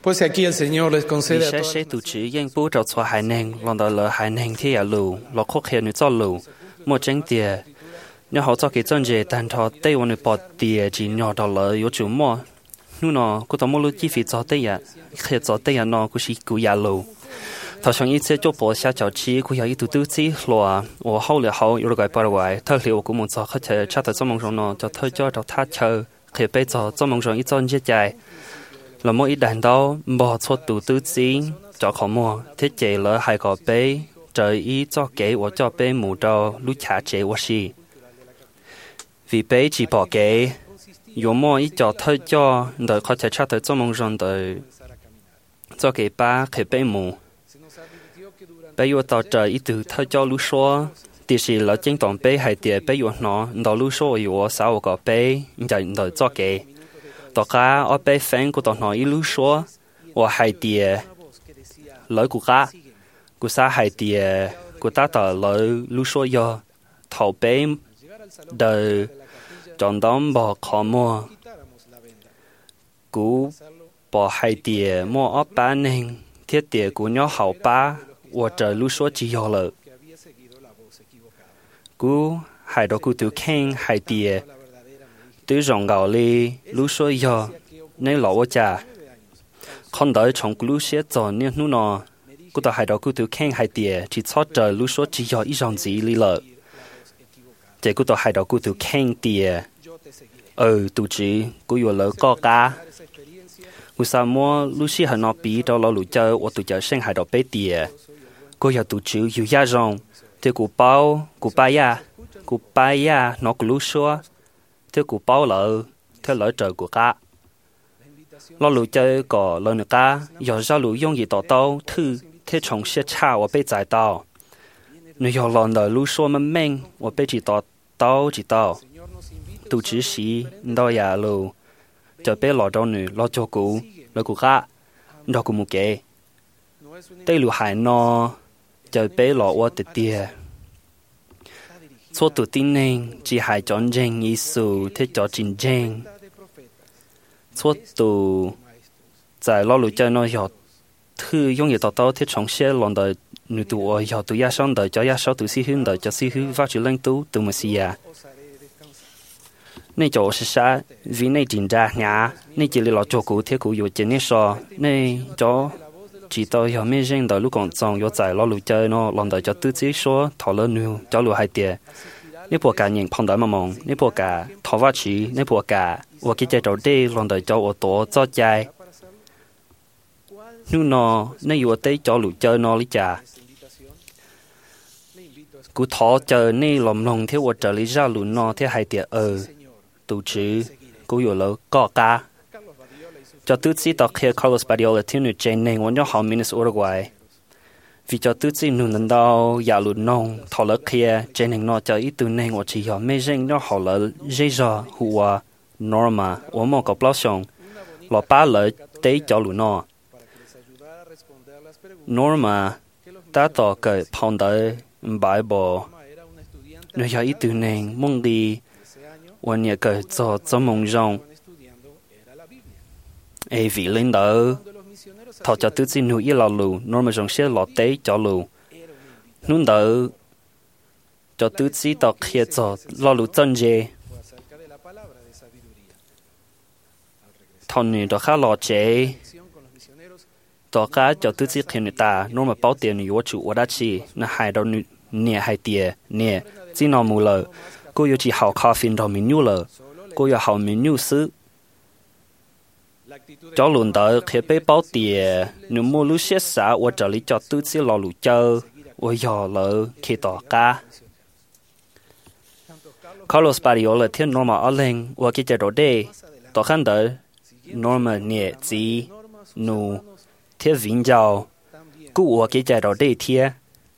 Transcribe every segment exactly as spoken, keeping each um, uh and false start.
Pues aquí el Señor les vì concede a sẽ todas sẽ tụ chỉ dân bố trò cho hải nền lần đầu lỡ hải nền thì à lù lọ khóc hiện nữ cho lù một tránh tiền nếu họ cho cái chân dễ tàn thọ tâyวันnữ bỏ tiền chỉ nhỏ đầu lỡ yếu chủ mua nu nó cô tao mua lúa chi phí cho tây à khi cho tây à nó cũng chỉ cú ya lù thọ xong ít sẽ cho bỏ xa cháu chi cũng要一度都知咯我後了後有個拜拜特了我cũng muốn cho khách chơi chắc tại trong mong rằng nó cho thôi cho cho他chơi khi bây giờ trong mong rằng ít chân dễ chạy là mỗi đàn đó bỏ cho tụ tư chính cho khó mua thiết chế lỡ hai cái bé trời ý cho kế của cho bé mù đầu lúc trả chế của gì vì bé chỉ bỏ kế dù mua ít cho thôi cho đợi có thể chắc tới trong mong rằng đợi cho kế ba khi bé mù bé yêu tao trời ít từ thôi cho lúc số thì chỉ là chính tổng bé hay tiền bé yêu nó đợi lúc số yêu sao có bé đợi đợi cho kế tao cá ở bên phèn của tao nói lưu số, và hai tiền lợi của cá, của xã hai tiền của ta tao lợi lưu số do thầu bên đời chọn đón bỏ khó mua, của bỏ hai tiền mua ở bán nên thiết tiền của nhau hậu ba, và trời lưu số chỉ do lợi, của hai đó của tụi khen hai tiền từ rong gạo li lúa sôi giò nên lẩu chả con đợi trong lúa sẽ cho nên nu nọ cô ta hai đó cô tự khen hai tiền chỉ cho trời lúa số chỉ giò ít rong gì li lợ chỉ cô ta hai đó cô tự khen tiền ừ tụ chỉ cô yêu lỡ có cá cô sao mua lúa sẽ hành nó bí đó là lúa chơi và tụ chơi sinh hai đó bé tiền cô yêu tụ chỉ yêu gia rong thì cô bao cô ba ya cô ba ya nó cô lúa số theo cụ bao lợ theo lỡ trời của cá lo lũ chơi có lỡ nữa cá giờ ra lũ dùng gì tỏ tao thư theo trong xe cha và被giải tao nếu giờ lần đời lũ số mà mình và被chỉ tỏ tao chỉ tao tụ chỉ sĩ đó ya lũ chờ被lọ đâu nữa lo cho cụ lỡ của cá đó cũng một cái đây lũ hải nó chờ被lọ và tiệt tiệt số tự tin nên chỉ hai chọn danh ý sự thế cho chính danh số tự tại lo lụi chơi nó hiểu thư dùng gì tao tao thế trong xe lần đời nữ tụ ở hiểu tụ gia sang đời cho gia sau tụ si hướng đời cho si hướng phát triển lên tú tụ mà si à nên chỗ sẽ sao vì nên chính ra nhà nên chỉ là lo cho cụ thế cụ yêu chính nên so nên cho chỉ tao hiểu mấy danh đời lúc còn trong yếu tại lo lụi chơi nó lần đời cho tự chỉ số thọ lớn nhiều cho lụi hai tiền nếu bộ cả nhìn phong đời mà mong nếu bộ cả thọ vắt chỉ nếu bộ cả và cái chơi đầu đi lần đời cho ô tô cho chạy nếu nó nếu yếu tới cho lụi chơi nó lý trả cú thọ chơi nên lòng lòng theo ô trở lý ra lụi nó theo hai tiền ờ tụ chỉ cú yếu lỡ có cả cho tự chỉ tao khi Carlos Badiola thiên nữ trên này muốn cho họ Minas Uruguay vì cho tự chỉ nụ nâng đau giả lụt nông thọ lỡ kia trên này nó cho ít từ này và chỉ họ mấy danh nó họ lỡ dây dò hùa Norma và một cái bao xong lọ ba lỡ tế cho lụt nó Norma ta tỏ cái phong đời Bible nó cho ít từ này mong đi và nhà cái cho cho mong rong ai vì linh đạo thọ cho tự tin nuôi là lù nó mà trong xe lọt tế cho lù nun đạo cho tự tin tao kia cho lo lù chân dê thằng này đó khá lọt chế đó khá cho tự tin khi người ta nó mà bảo tiền người chủ ở đó chi nó hai đầu nè hai tiền nè chỉ nó mù lờ cô yêu chỉ học cà phê đó mình nhu lờ cô yêu học mình nhu sứ cho luôn tới khi bé bảo tiền nếu mua lúa xét xã và trợ lý cho tự sẽ lo lúa chơi và giờ lỡ khi tỏ cá Carlos Badiola thiên Norma ở lên và cái chế độ đây tỏ khăn tới Norma nhẹ gì nụ thiên vinh giàu cũ và cái chế độ đây thiên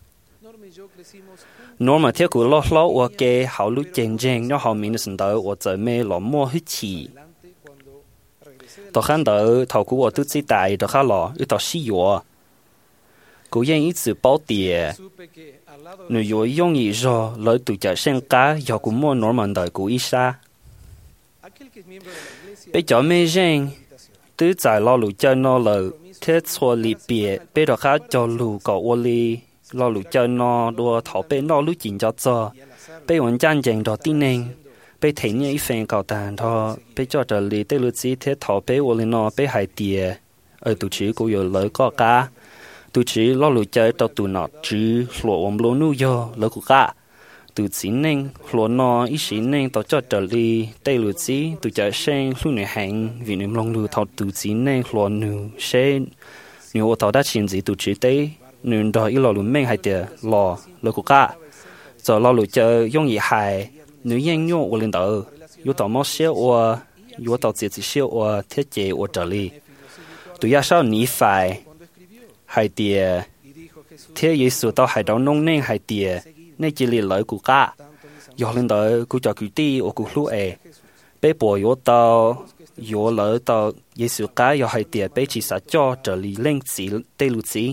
Norma thiên cũ lo lo và cái hậu lúa chèn chèn nó họ mình sinh tới và giờ mê lo mua hết chỉ tao khán đỡ thầu của tôi tự chỉ đại đó khá lọ, ít tao xí yếu. Cố nhiên ít sự bảo tiền, nếu yếu dùng ý rồi lấy tụi trẻ sinh cá, giờ cũng mua Norman đời của ít xa. Bây giờ mấy dân tứ giải lo lũ chơi nó lờ thế xua lì bìa bê đó khá cho lũ có ô li lo lũ chơi nó đua thọ bê nó lũ chỉnh cho cho bê ổn chăn chèn đó tin nên bê thấy như ý phèn cầu tàn thọ bê cho trở lì tê lũ chỉ thế thọ bê ô li nó bê hại tìa ở tụ chỉ cũng有lời có cả tụ chỉ lo lũ chơi tao tụ nó chứ lụa ôm lúa nu yo lời của cả tụ chỉ nên lúa nó ý sĩ nên tao cho trở lì tê lũ chỉ tụ chơi sen lũ này hàng vì niệm long lũ thọ tụ chỉ nên lúa nu sen nếu tao đã xin gì tụ chỉ tê nên đó ý lo lũ men hay tìa lo lời của cả giờ lo lũ chơi dùng gì hại nếu yên nhô ở lên đầu yếu tao mất xíu or yếu tao chỉ chỉ xíu or thiết chế or trở lì tụi ya sao ní phải hay tiề thế Giêsu tao hay đón nông nên hay tiề nên chỉ lì lợi của cả giờ lên tới của cho cứu ti ở của lũ ấy bé bò yếu tao yếu lợi tao Giêsu cả giờ hay tiề bé chỉ sát cho trở lì lên chỉ tây lũ chỉ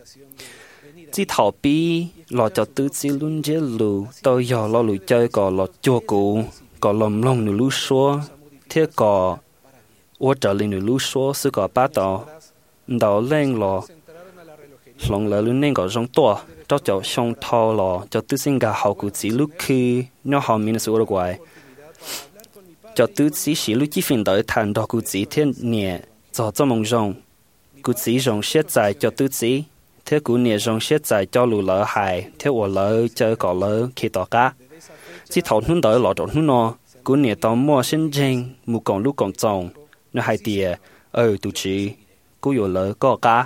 chỉ thảo bi lo cho tứ chỉ luôn dễ lù tao giờ lo lù chơi có lo chua cụ có lồng lồng nụ lú xua thế có我这里的路说是个八道，到冷了，long了路那个种多，这就上头了，就都是个好古子路去，那后面是我的怪，就都只是路几分到谈到古子天年，就这么种，古子种现在就都只，天古年种现在就路了海，天我了就个了去到家，只头弄到老着弄喏，古年到末新正，木讲路讲种。nó hai tiề ở tụ chỉ cú有lỡ có cá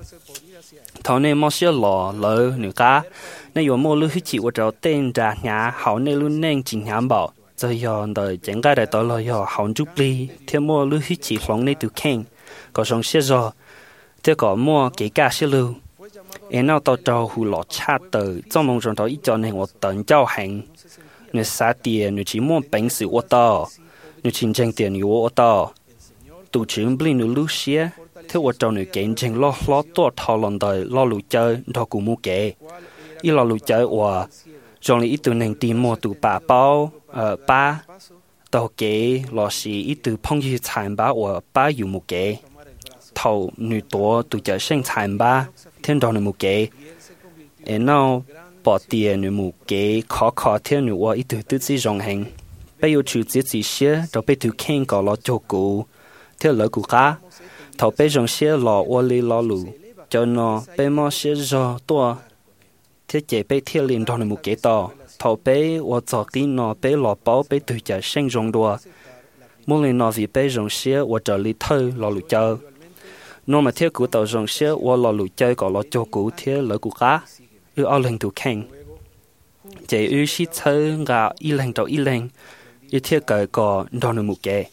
thằng này mua xe lò lỡ nữa cá này有mua lưới chỉ của cháu tên trả nhà hậu này luôn nên chỉnh nhám bảo giờ giờ đời chẳng cái đại tao lo giờ hậu chút đi theo mua lưới chỉ phong này từ khen có xong xe rồi theo có mua cái cá xe lưu em nào tao trâu hù lọ chát từ trong mong rằng tao ít cho nên我等交行你啥tiền你chỉ mua bánh sự我到你请挣tiền你我到tụ trưởng blin nụ lú xía theo我trâu nụ kiện chừng lo lo to thò lần đời lo lù chơi đó cũng mua kệ ít lo lù chơi và trong ít từ nền tìm mua tụ bà bao ờ ba tàu kệ lo xí ít từ phong như sản ba và baอยู่mua kệ thầu nụ tổ tụ chơi sinh sản ba thiên đó nụ mua kệ em nào bỏ tiền nụ mua kệ khó khó thiên nụ và ít từ tự chỉ rong hành bây giờ chủ chỉ chỉ xía đó bây từ khen có lo cho cụ theo lời của cá thầu bé rong xe lò ô li lò lù cho nó bé mò xe rò tua thế chế bé theo liền đó là một cái to thầu bé ô cho tí nó bé lò bao bé từ chả sinh rong đua muốn lên nó vì bé rong xe ô trở li thơ lò lù chơi nó mà theo của tàu rong xe ô lò lù chơi có lò cho cũ theo lời của cá ư ao lên tụ khen chế ư xí thơ gà y lên tàu y lên y theo cởi có đó là một cái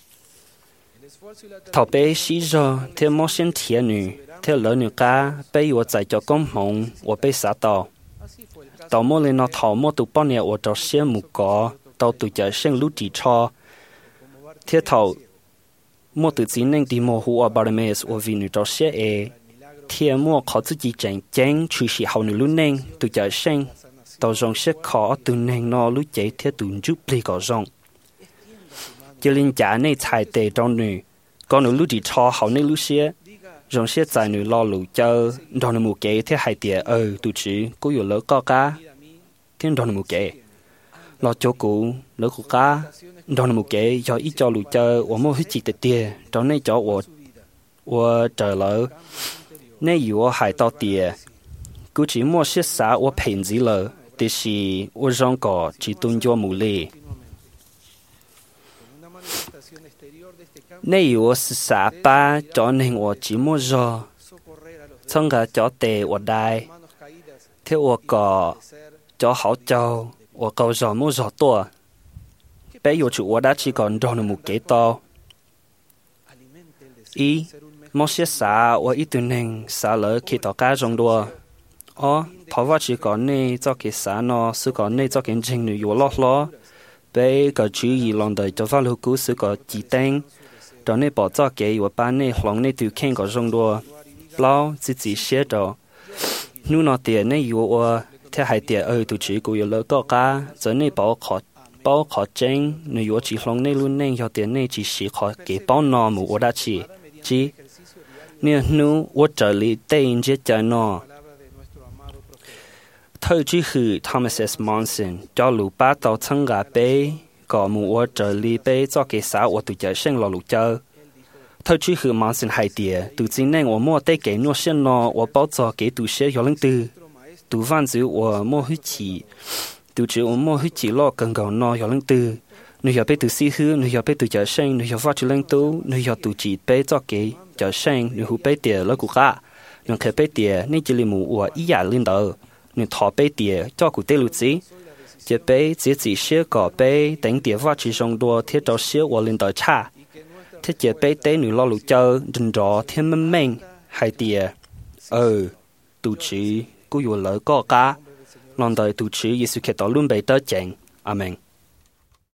thảo bé xí rồi theo mô xin thiện nữ theo lỡ nữ cá bé我在做工梦我被杀到到末lên nó thảo mô tụ bao nhiêu我找些木果到tụ giờ sinh lũ chỉ cho theo thảo mô tụ chỉ nên đi mô hùa bà mẹ ở vì nữ找些e theo mô khó tự chỉ chẳng chẳng chỉ sĩ hậu nữ lũ nên tụ giờ sinh tàu rong sẽ khó tụ nên nó lũ chạy theo tụ giúp lì có rong cho nên trả này xài tệ trong nữ con nữ lũ chỉ cho hậu này lũ xe rong xe tại nữ lo lũ chơi đó là một cái thế hai tiệt ờ tụ chỉ có nhiều lỡ có cá thiên đó là một cái lo chỗ cũ lỡ của cá đó là một cái cho ít cho lũ chơi ở mua hết chỉ tệ tiệt trong này cho ở ở trời lỡ nàyอยู่hải tao tiệt cứ chỉ mua xe xả ở phèn gì lỡ thì chỉ ở rong cỏ chỉ tuân cho mù lì nếu我是傻巴，cho nên我只摸着，从个脚底我带，theo我个脚好走，我够着摸着多，别有处我đã chỉ còn đó là một cái to，一，某些啥我一顿能啥了去到家中多，哦，头发只讲呢做个啥呢？是讲呢做件情侣有落落，别个注意浪的做法路股是个指定。đó nên bỏ cho cái và ban này lòng này từ khen có rong đua bao chỉ chỉ xe đó nu nó tiền này yếu ở thế hai tiền ở tụ chỉ của yếu lỡ có cả giờ này bảo khó bảo khó tranh nếu yếu chỉ lòng này luôn nên cho tiền này chỉ chỉ khó cái bao nó mù ở đã chỉ chi nè nu wo trở lý tên chết cho nó thời chỉ hư Thomas S. Monson cho lũ ba tàu thân gà bê có mù wo trở lý bê cho cái xã wo tụi chơi sinh lò lũ chơi thời chỉ hư Monson hay tiệt tụi chính nên wo mua tay cái nuôi sinh nó wo bao cho cái tụi sẽ hiểu lăng tư tụi văn chữ wo mua hữu chỉ tụi chữ wo mua hữu chỉ lo cần cầu nó hiểu lăng tư người hiểu bé tụi sĩ hư người hiểu bé tụi chơi sinh người hiểu phát triển lăng tu người hiểu tụi chỉ bé cho cái chơi sinh người hữu bé tiệt lo cụ cả người khởi bé tiệt nên chỉ là mù wo ý giả lên đầu người thọ bé tiệt cho cụ tê lụt gì chỉ bé chỉ chỉ xưa có bé đánh tiệt phát triển trong đua thiết cho xưa wo lên đầu cha thế chỉ bé tế người lo lụt chơi rình rò thiên minh minh hay tiệt ờ tụi chỉ cú yêu lỡ có cả lòng đời tụi chỉ Giêsu Kitô luôn bày tớ chèn amen.